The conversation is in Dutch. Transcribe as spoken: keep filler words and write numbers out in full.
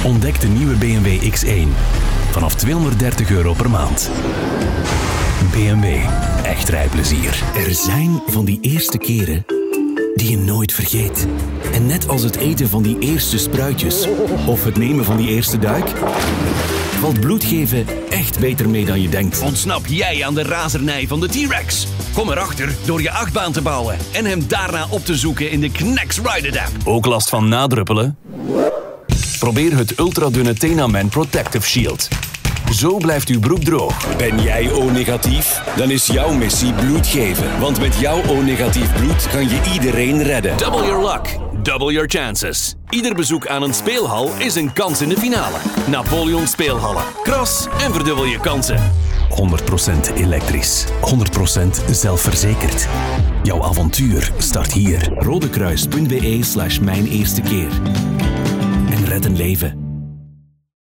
Ontdek de nieuwe B M W X één. Vanaf tweehonderddertig euro per maand. B M W. Echt rijplezier. Er zijn van die eerste keren die je nooit vergeet. En net als het eten van die eerste spruitjes of het nemen van die eerste duik, valt bloedgeven echt beter mee dan je denkt. Ontsnap jij aan de razernij van de T-Rex? Kom erachter door je achtbaan te bouwen en hem daarna op te zoeken in de Knex Ride app. Ook last van nadruppelen? Probeer het ultradunne Tenaman Protective Shield. Zo blijft uw broek droog. Ben jij O-negatief? Dan is jouw missie bloed geven. Want met jouw O-negatief bloed kan je iedereen redden. Double your luck, double your chances. Ieder bezoek aan een speelhal is een kans in de finale. Napoleon Speelhallen. Kras en verdubbel je kansen. honderd procent elektrisch. honderd procent zelfverzekerd. Jouw avontuur start hier. Rodekruis punt be slash mijn eerste keer. En red een leven.